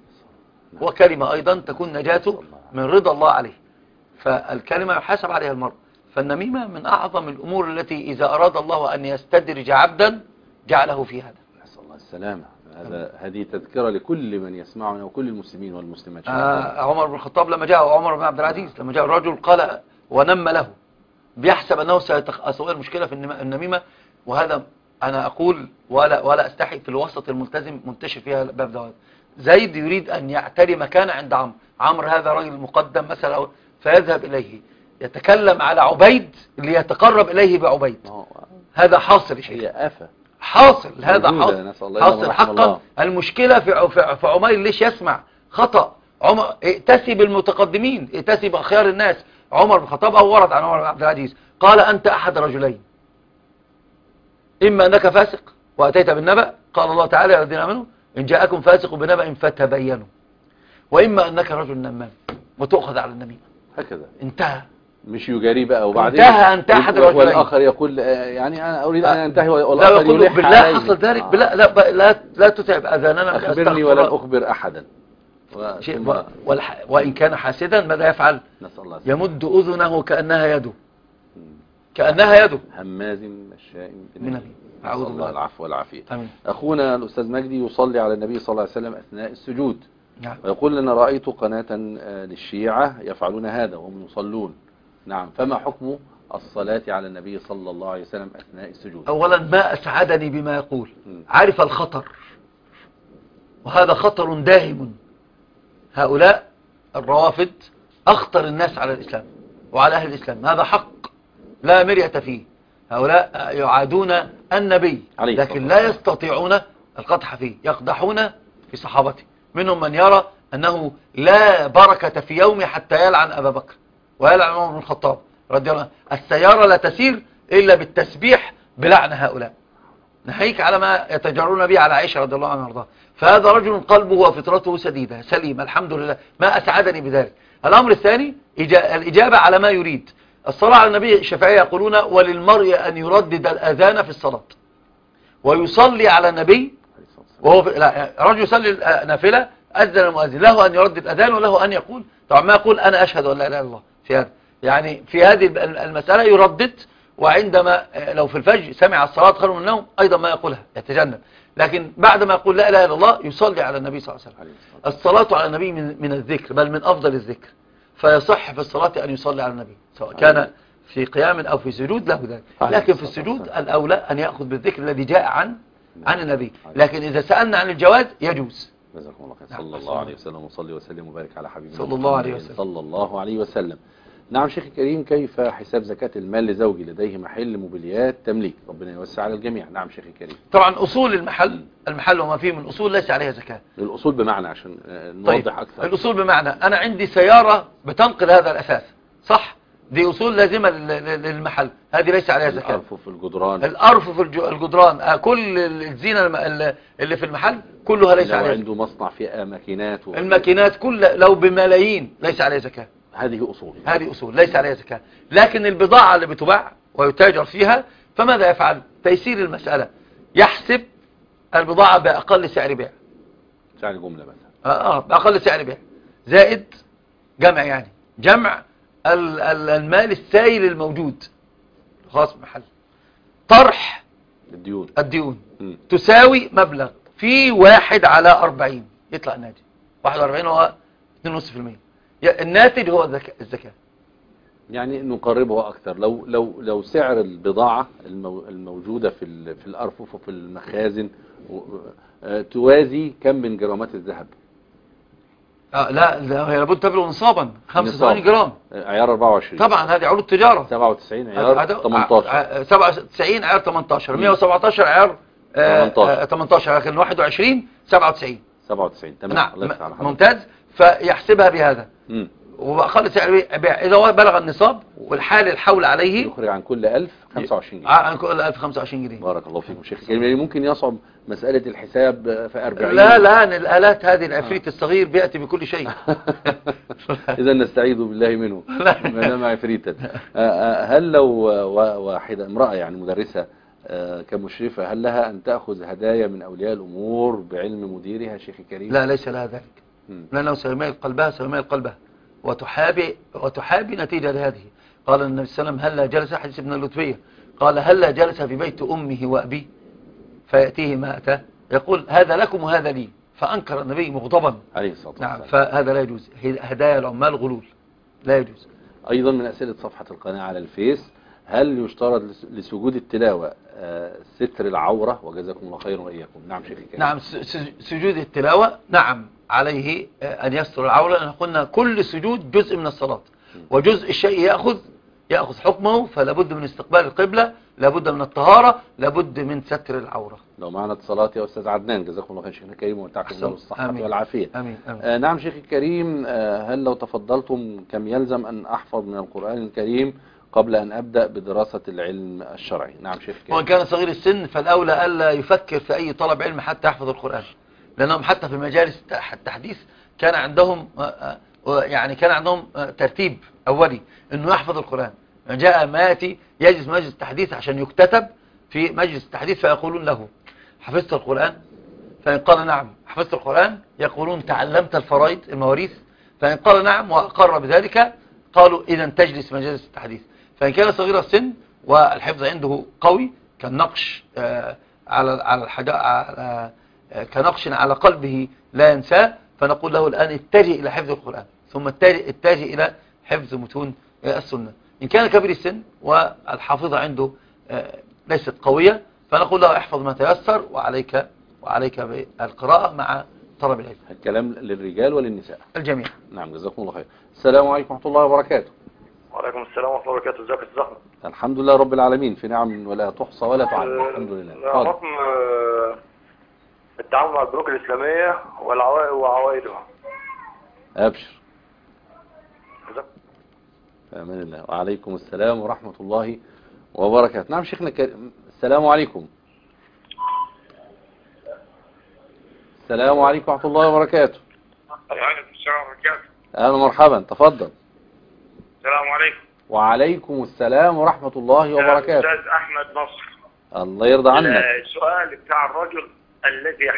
وكلمة أيضا تكون نجاته من رضا الله عليه. فالكلمة يحاسب عليها المرء. فالنميمة من أعظم الأمور التي إذا أراد الله أن يستدرج عبدا جعله في هذا. نسأل الله السلامة. هذه تذكرة لكل من يسمعنا وكل المسلمين والمسلمات. عمر بن الخطاب لما جاء عمر بن عبد العزيز لما جاء الرجل قال ونم له بيحسب أنه سيتأصل المشكلة في النميمة. وهذا أنا أقول ولا أستحي في الوسط الملتزم منتشر فيها باب دوات. زيد يريد أن يعتري مكانه عند عمرو هذا رجل مقدم مثلا، فيذهب إليه يتكلم على عبيد ليتقرب إليه بعبيد. هذا حاصل شيء، حاصل هذا حاصل حقا. المشكلة في عمير ليش يسمع خطأ. عمر ائتسي بالمتقدمين، ائتسي بأخيار الناس. عمر بن الخطاب أو ورد عن عمر بن عبد العزيز قال أنت أحد رجلين، إما أنك فاسق وأتيت بالنبأ، قال الله تعالى يا الذين آمنوا إن جاءكم فاسق بنبأ فتبينوا، وإما أنك رجل نمام وتؤخذ على النميمة. هكذا انتهى، مش يجاري بقى وبعدين انتهى أحد الرجلين، والآخر يقول يعني أنا أريد أن أنتهي والآخر يقول بالله حصل ذلك لا تتعب أذاننا، أخبرني ولن أخبر أحدا. وإن كان حاسدا ماذا يفعل؟ يمد أذنه كأنها يده، كأنها يده. هماز مشاء بنميم. أعوذ الله العفو والعافية. أخونا الأستاذ مجدي يصلي على النبي صلى الله عليه وسلم أثناء السجود. نعم. ويقول لنا رأيت قناة للشيعة يفعلون هذا وهم يصلون. نعم، فما حكم الصلاة على النبي صلى الله عليه وسلم أثناء السجود؟ أولا ما أسعدني بما يقول، عارف الخطر، وهذا خطر داهم. هؤلاء الروافد أخطر الناس على الإسلام وعلى أهل الإسلام، هذا حق لا مرية فيه. هؤلاء يعادون النبي لكن لا يستطيعون القدح فيه، يقدحون في صحابته. منهم من يرى أنه لا بركة في يومه حتى يلعن أبا بكر ويلعن عمر بن الخطاب رضي الله عنه. السيارة لا تسير إلا بالتسبيح بلعن هؤلاء. نحيك على ما يتجرون به على عائشة رضي الله عنها وارضاها. فهذا رجل قلبه وفطرته سديدة سليمة الحمد لله، ما أسعدني بذلك. الأمر الثاني الإجابة على ما يريد. الصلاة على النبي الشافعية يقولون وللمرء أن يردد الأذان في الصلاة ويصلي على النبي وهو رجل يصلي نافلة، أذن المؤذن له أن يردد الأذان وله أن يقول طبعا ما يقول أنا أشهد أن لا إله إلا الله في هذا، يعني في هذه المسألة يردد. وعندما لو في الفجر سمع الصلاة خير من النوم أيضا ما يقولها يتجنب، لكن بعد ما يقول لا إله إلا الله يصلي على النبي صلى الله عليه وسلم. الصلاة على النبي من الذكر، بل من أفضل الذكر، فيصح في الصلاة أن يصلي على النبي سواء كان في قيام أو في سجود له ذلك. لكن في السجود الأولى أن يأخذ بالذكر الذي جاء عن النبي. لكن إذا سألنا عن الجواز يجوز. جزاكم الله خير. صلى الله عليه وسلم وصلي وسلم وبارك على حبيبنا صلى الله عليه وسلم. صلى الله عليه وسلم. نعم شيخ الكريم، كيف حساب زكاة المال لزوجي لديه محل موبيليات تمليك؟ ربنا يوسع على الجميع. نعم شيخ الكريم. طبعا أصول المحل وما فيه من أصول ليس عليها زكاة. الأصول بمعنى عشان نوضح أكثر. الأصول بمعنى أنا عندي سيارة بتنقل هذا الأساس، صح؟ دي أصول لازمة للمحل، هذه ليس عليها زكاة. الأرفف الجدران، الأرفف الجدران، كل الزينة اللي في المحل كلها ليس عليها زكاة. عنده مصنع فيه ماكينات الماكينات كل لو بملايين ليس عليها هذه أصول، ليس عليها زكاة. لكن البضاعة اللي بتباع ويتاجر فيها فماذا يفعل؟ تيسير المسألة، يحسب البضاعة بأقل سعر بيع، سعر جملة مثلا، بأقل سعر بيع زائد جمع، يعني جمع المال السائل الموجود خاص محل، طرح الديون تساوي مبلغ في 1/40، يطلع الناتج 41 هو 2.5%. الناتج هو الزكاة. يعني نقربه أكثر، لو سعر البضاعة الموجودة في الأرفف وفي المخازن توازي كم من جرامات الذهب؟ لا هي لابد تبلغ نصابا 85 جرام، عيار 24 طبعا، هذه عروض تجارة. 97 عيار 18، 97 عيار 18، 117 عيار 18، لكن 21 97. تمام. نعم ممتاز. فيحسبها بهذا وأقل سعر بيع إذا هو بلغ النصاب والحال الحول عليه يخرج عن كل 1000 25 جنيه. عن كل 1000 25 جنيه. بارك الله فيكم شيخ. يعني ممكن يصعب مسألة الحساب في 40؟ لا الآلات هذه العفريت الصغير بيأتي بكل شيء. إذا نستعيذ بالله منه ما دام عفريتا. هل لو واحدة امرأة يعني مدرسة كمشرفة، هل لها أن تأخذ هدايا من أولياء الأمور بعلم مديرها شيخ الكريم؟ لا، ليس لها ذلك، لأنه سيميل قلبها وتحابي نتيجة لهذه. قال النبي صلى الله عليه وسلم: هل جلس، حديث ابن اللطفية، قال: هل جلس في بيت أمه وأبيه فيأتيه ما أتاه يقول: هذا لكم وهذا لي، فأنكر النبي مغضبا عليه الصلاة والسلام. نعم، فهذا لا يجوز، هدايا العمال غلول، لا يجوز. أيضا من أسئلة صفحة القناة على الفيس: هل يشترط لسجود التلاوة ستر العورة؟ وجزاكم الله خيرا وإياكم. نعم شيخ الكريم. نعم، سجود التلاوة نعم عليه أن يستر العورة، لأن قلنا كل سجود جزء من الصلاة، وجزء الشيء يأخذ حكمه، فلا بد من استقبال القبلة، لا بد من الطهارة، لا بد من ستر العورة. لو معنا اتصالات يا أستاذ عدنان، جزاكم الله خير شيخنا الكريم ومتعكم الله بالصحة والعافية. آمين. نعم شيخ الكريم، هل لو تفضلتم كم يلزم أن أحفظ من القرآن الكريم قبل أن أبدأ بدراسة العلم الشرعي؟ نعم شيخ الكريم. وإن كان صغير السن فالأولى ألا يفكر في أي طلب علم حتى يحفظ القرآن، لأنهم حتى في مجالس التحديث كان عندهم ترتيب أولي أنه يحفظ القرآن. جاء ماتي يجلس مجلس التحديث عشان يكتتب في مجلس التحديث، فيقولون له: حفظت القرآن؟ فإن قال نعم حفظت القرآن يقولون: تعلمت الفرائض المواريث؟ فإن قال نعم وأقر بذلك قالوا: إذا تجلس مجلس التحديث. فإن كان صغير السن والحفظ عنده قوي كالنقش على الحجاء، كنقش على قلبه لا ينساه، فنقول له الآن اتجه إلى حفظ القرآن، ثم اتجه إلى حفظ متون السنة. إن كان كبير السن والحافظة عنده ليست قوية، فنقول له: احفظ ما تيسر، وعليك بالقراءة مع طلب العلم. الكلام للرجال وللنساء الجميع. نعم جزاكم الله خير. السلام عليكم ورحمة الله وبركاته. وعليكم السلام ورحمة الله وبركاته. ازيك يا استاذ احمد؟ الحمد لله رب العالمين، في نعم ولا تحصى ولا تعد، الحمد لله. حكم التعامل مع البنوك الإسلامية وعوائدها. أبشر. أمان الله. وعليكم السلام ورحمة الله وبركاته. نعم شيخنا السلام عليكم. السلام عليكم ورحمة الله وبركاته. وعليكم السلام وبركاته. أهلا ومرحبا، تفضل. السلام عليكم. وعليكم السلام ورحمة الله وبركاته. أستاذ أحمد نصر، الله يرضى عنك. السؤال بتاع الرجل الذي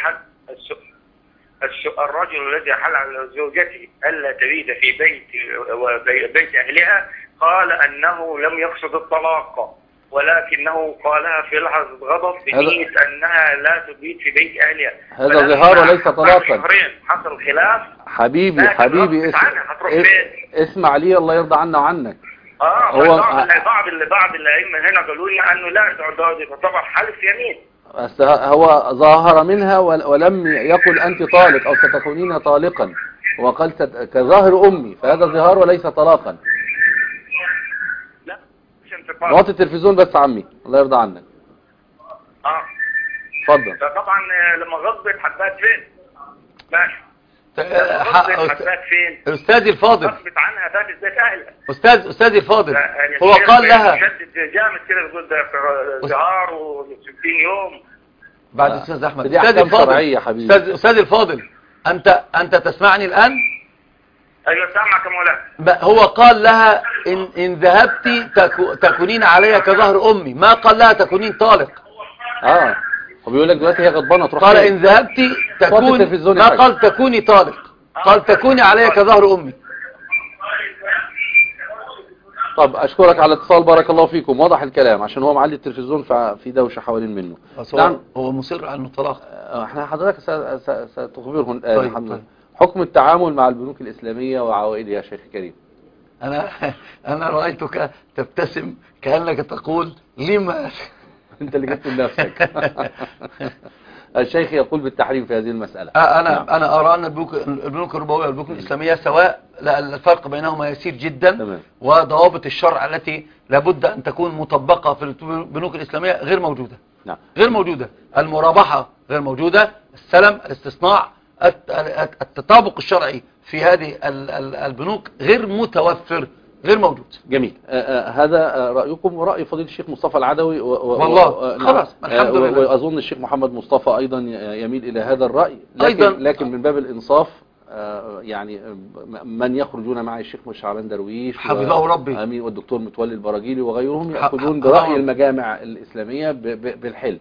حل على زوجته ألا تبيت في بيت أهلها، قال أنه لم يقصد الطلاق، ولكنه قالها في لحظة غضب بنية أنها لا تبيت في بيت أهلها. هذا ظهار وليس طلاقا. شهرين حصل خلاف. حبيبي اسمع لي، الله يرضى عنا وعنك. هو بعض الأئمة هنا قالوا لنا أنه لا تعتبر حلف يمين. هو ظاهر منها ولم يقل أنت طالق أو ستكونين طالقا، وقال كظاهر أمي، فهذا ظهار وليس طلاقا. لا مش انتقال. وطي التلفزيون بس عمي، الله يرضى عنك. اتفضل. طبعا لما غضبت حبات فين؟ ماشي. حبات فين؟ أستاذي الفاضل. غضبت عنها باتت بيت أهلها. أستاذي الفاضل. هو قال لها. شدد جامد كده بيقول ده ظهار و60 يوم. بعد أستاذ أحمد. أستاذي الفاضل يا حبيبي. أستاذي الفاضل، أنت تسمعني الآن؟ ايوه سامعك يا مولانا. هو قال لها إن ذهبت تكونين علي كظهر أمي، ما قال لها تكونين طالق. هو بيقول لك دلوقتي هي غضبانة تروح قال إن ذهبت تكون، ما قال تكوني طالق، قال تكوني علي كظهر أمي. طب أشكرك على الاتصال، بارك الله فيكم. واضح الكلام عشان هو معلي التلفزيون ففي دوشة حوالين منه. نعم هو مصر على الطلاق. احنا حضرتك ستخبرهم الآن. طيب. حكم التعامل مع البنوك الإسلامية وعوائدها يا شيخ كريم. أنا رأيتك تبتسم كأنك تقول لما أنت اللي جبت لنفسك. الشيخ يقول بالتحريم في هذه المسألة. أنا أرى أن البنوك الربوية والبنوك الإسلامية سواء، الفرق بينهما يسير جدا. تمام. وضوابط الشرع التي لابد أن تكون مطبقة في البنوك الإسلامية غير موجودة. نعم. غير موجودة. المرابحة غير موجودة، السلم، الاستصناع، التطابق الشرعي في هذه البنوك غير متوفر، غير موجود. جميل. هذا رأيكم ورأي فضيلة الشيخ مصطفى العدوي والله خلاص الحمد لله. وأظن الشيخ محمد مصطفى أيضا يميل إلى هذا الرأي، لكن من باب الإنصاف يعني من يخرجون مع الشيخ شعبان درويش حفظه ربي أمين والدكتور متولي البراجيلي وغيرهم يأخذون برأي المجامع الإسلامية بالحل.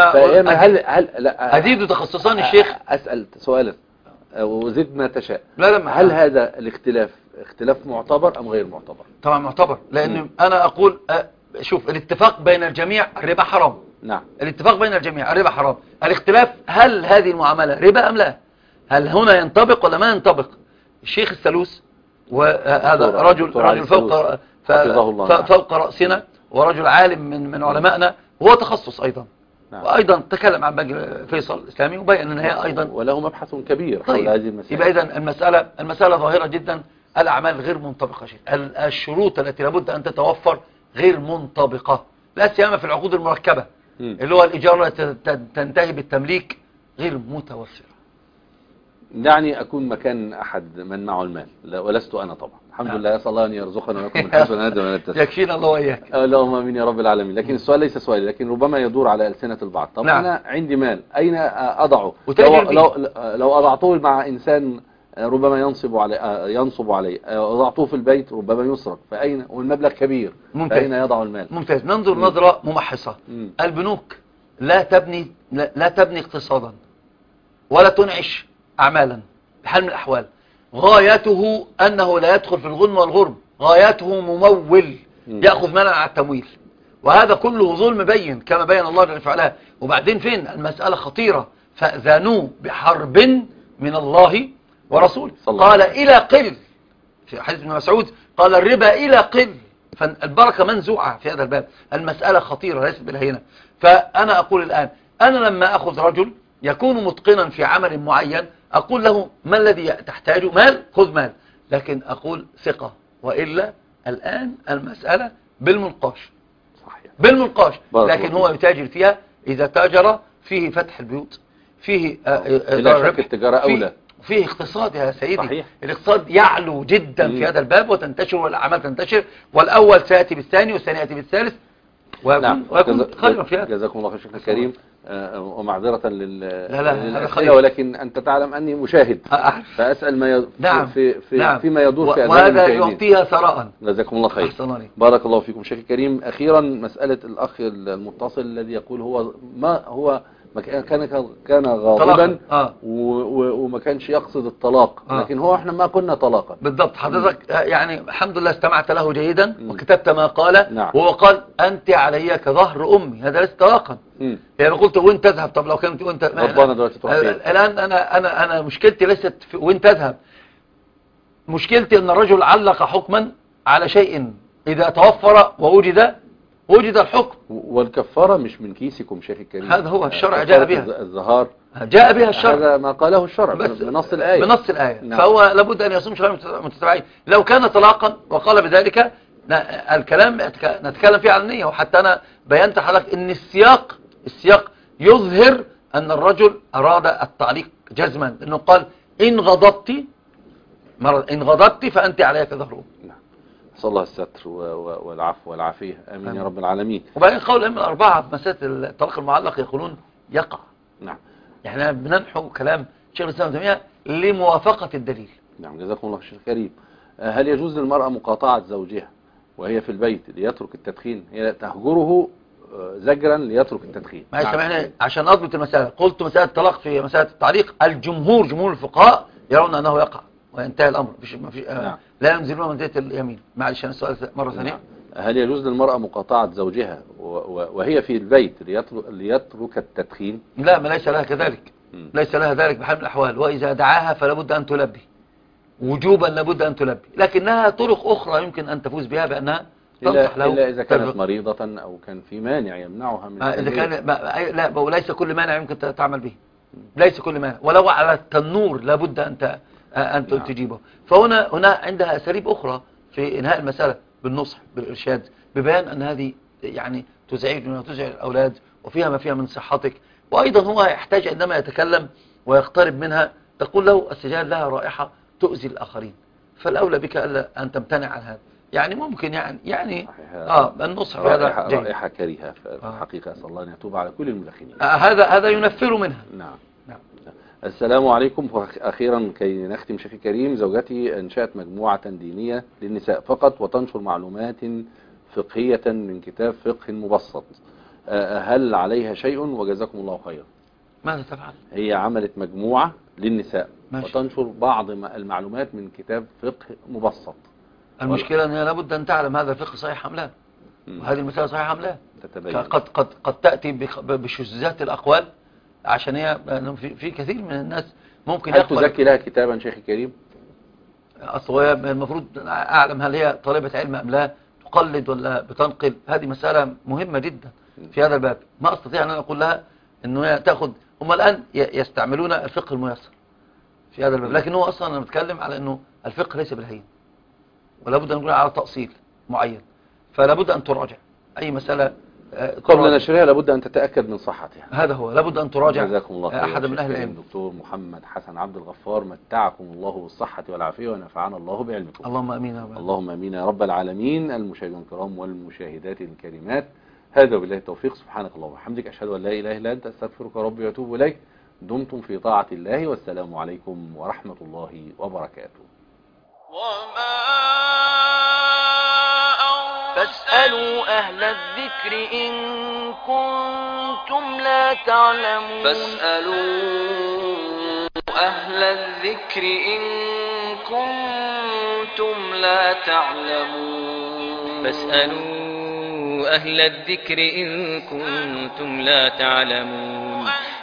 أنا أزيد تخصصان الشيخ. أسأل سؤالا وزد ما تشاء. لا هل هذا الاختلاف اختلاف معتبر أم غير معتبر؟ طبعا معتبر، لأن أنا أقول شوف، الاتفاق بين الجميع الربا حرام. نعم. الاتفاق بين الجميع الربا حرام. الاختلاف هل هذه المعاملة ربا أم لا؟ هل هنا ينطبق ولا ما ينطبق؟ الشيخ السلوس وهذا رجل فوق رأسنا ورجل عالم من علمائنا، وهو تخصص أيضا. نعم. وأيضا تكلم عن بنك فيصل الإسلامي وبين أن هي أيضا وله مبحث كبير حول طيب. هذه المسألة. يبقى إذن المسألة ظاهرة جدا، الأعمال غير منطبقة شيء، الشروط التي لابد أن تتوفر غير منطبقة، لا سيما في العقود المركبة اللي هو الإيجار تنتهي بالتمليك غير متوفرة. دعني أكون مكان أحد من معه المال ولست أنا طبعا، الحمد لله، أسأل الله أن يرزقنا ويكون من حيث لا ندري ولا نحتسب. يكفينا الله وإياك. اللهم آمين يا رب العالمين. لكن السؤال ليس سؤالي، لكن ربما يدور على ألسنة البعض. طب نعم. أنا عندي مال، أين أضعه؟ لو أضعته مع إنسان ربما ينصب علي، أضعته في البيت ربما يسرق، فأين؟ والمبلغ كبير، ممتاز. فأين يضع المال؟ ممتاز. ننظر نظرة ممحصة. البنوك لا تبني اقتصادا ولا تنعش أعمالا بحال من الأحوال. غايته أنه لا يدخل في الغنم والغرم، غايته ممول يأخذ مالا على التمويل، وهذا كله ظلم بين كما بين الله جل وعلا. وبعدين فين المسألة خطيرة، فأذنوا بحرب من الله ورسوله. قال إلى قل في حديث ابن مسعود، قال الربا إلى قل، فالبركة منزوعة في هذا الباب. المسألة خطيرة ليست بالهينة. فأنا أقول الآن، أنا لما أخذ رجل يكون متقنا في عمل معين، أقول له ما الذي تحتاجه؟ مال، خذ مال، لكن أقول ثقة، وإلا الآن المسألة بالمنقاش. صحيح. بالمنقاش، لكن هو يتاجر فيها. إذا تاجر فيه فتح البيوت، فيه لا شك التجارة أولى، فيه اقتصاد يا سيدي. صحيح. الاقتصاد يعلو جدا في هذا الباب وتنتشر والأعمال تنتشر، والأول سيأتي بالثاني والثاني يأتي بالثالث ويكون خيرا في هذا. جزاكم الله خير شيخنا الكريم. ومعذرة لا ولكن أنت تعلم أني مشاهد، فأسأل ما نعم. فيما يدور في وهذا يعطيها ثراء. جزاكم الله خير. بارك الله فيكم شيخ الكريم. أخيرا مسألة الأخ المتصل الذي يقول هو كان غاضبا وما كانش يقصد الطلاق، لكن هو احنا ما قلنا طلاقا بالضبط. حضرتك يعني الحمد لله استمعت له جيدا وكتبت ما قال. نعم. وهو قال أنت علي كظهر أمي، هذا ليس طلاقا. يعني قلت وين تذهب؟ طب لو كنت وانت الآن أنا مشكلتي ليست وين تذهب، مشكلتي أن الرجل علق حكما على شيء إذا توفر ووجد الحكم. والكفارة مش من كيسكم شيخ الكريم، هذا هو الشرع جاء بها، الزهار جاء بها الشرع، هذا ما قاله الشرع بنص الآية. نعم. فهو لابد أن يصوم شهرين متتابعين. لو كان طلاقا وقال بذلك الكلام نتكلم فيه عن النية. وحتى أنا بينت حضرتك أن السياق يظهر أن الرجل أراد التعليق جزما، لأنه قال إن غضبت فأنت عليك ظهر أمي. نعم. صلى الله الستر والعفو والعافية، آمين يا رب العالمين. وبعدين قول الأئمة الأربعة في مسألة الطلاق المعلق يقولون يقع. نعم. احنا بننحو كلام شيخ الإسلام ابن تيمية لموافقة الدليل، نعم جزاكم الله خير كريم. هل يجوز للمرأة مقاطعة زوجها وهي في البيت ليترك التدخين؟ هي تهجره زجرا ليترك التدخين. معلش سامحني عشان اضبط المسألة، قلت مسألة الطلاق في مسألة التعليق جمهور الفقهاء يرون انه يقع وينتهي الامر، ما فيش نعم. لا ينزلون منزلة اليمين. معلش انا السؤال مرة ثانية. نعم. هل يجوز للمرأة مقاطعة زوجها وهي في البيت ليترك التدخين؟ لا، ما ليس لها كذلك. ليس لها ذلك بحال من الأحوال، وإذا دعاها فلا بد أن تلبي وجوبا، لابد أن تلبي، لكنها طرق أخرى يمكن أن تفوز بها بأنها تنصح له. إلا إذا كانت مريضة أو كان في مانع يمنعها من إذا كان لا، وليس كل مانع يمكن تعمل به، ليس كل مانع، ولو على التنور لابد أن تجيبه. فهنا عندها أساليب أخرى في إنهاء المسألة، بالنصح بالإرشاد، ببيان أن هذه يعني تزعجنا وتزعج الأولاد وفيها ما فيها من صحتك. وأيضا هو يحتاج عندما يتكلم ويقترب منها تقول له السجاير لها رائحة تؤذي الآخرين، فالأولى بك ألا أن تمتنع عن هذا. يعني ممكن يعني النصح في هذا رائحة كريهة في الحقيقة. أسأل الله أن يتوب على كل المدخنين. هذا ينفر منها. نعم. السلام عليكم. أخيرا كي نختم شيخي كريم، زوجتي أنشأت مجموعة دينية للنساء فقط وتنشر معلومات فقهية من كتاب فقه مبسط، هل عليها شيء؟ وجزاكم الله خيرا. ماذا تفعل؟ هي عملت مجموعة للنساء ماشي. وتنشر بعض المعلومات من كتاب فقه مبسط. المشكلة أنها لابد أن تعلم هذا الفقه صحيح أم لا، وهذه المسألة صحيحة أم لا. تتبين. قد تأتي بشذوذات الأقوال، عشان هي في كثير من الناس ممكن هل تزكي لها كتابا شيخي كريم؟ أصل المفروض أعلم هل هي طالبة علم أم لا، تقلد ولا بتنقل. هذه مسألة مهمة جدا في هذا الباب. ما أستطيع أن أقول لها أنه تأخذ. هم الآن يستعملون الفقه الميسر في هذا الباب، لكن هو أصلا أنا بتكلم على أنه الفقه ليس بالهين، ولا بد أن نقول على تأصيل معين، فلا بد أن تراجع أي مسألة قبل نشرها، لابد أن تتأكد من صحتها. هذا هو، لابد أن تراجع. جزاكم الله خير. أحد من أهل العلم. الدكتور محمد حسن عبد الغفار، متعكم الله بالصحة والعافية ونفعنا الله بعلمكم. اللهم أمين. اللهم أمين يا رب العالمين. المشاهدين الكرام والمشاهدات الكريمات، هذا بالله التوفيق. سبحانك اللهم وبحمدك، أشهد أن لا إله إلا أنت، أستغفرك ربي وأتوب إليك. دمتم في طاعة الله، والسلام عليكم ورحمة الله وبركاته. فاسألوا أهل الذكر إن كنتم لا تعلمون. فاسألوا أهل الذكر إن كنتم لا تعلمون. فاسألوا أهل الذكر إن كنتم لا تعلمون.